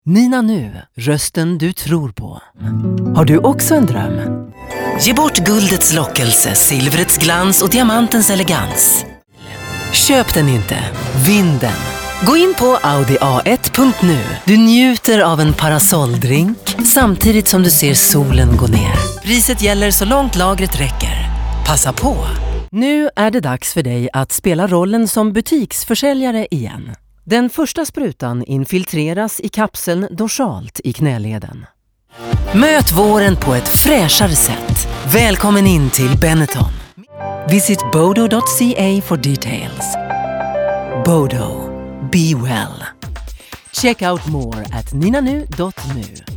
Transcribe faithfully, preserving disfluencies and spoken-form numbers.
Nina Nu, rösten du tror på. Har du också en dröm? Ge bort guldets lockelse, silvrets glans och diamantens elegans. Köp den inte, vinn den. Gå in på audi a ett punkt nu. Du njuter av en parasolldrink samtidigt som du ser solen gå ner. Priset gäller så långt lagret räcker. Passa på! Nu är det dags för dig att spela rollen som butiksförsäljare igen. Den första sprutan infiltreras i kapseln dorsalt i knäleden. Möt våren på ett fräschare sätt. Välkommen in till Benetton. Visit bodo dot c a for details. Bodo. Be well. Check out more at ninanu dot nu.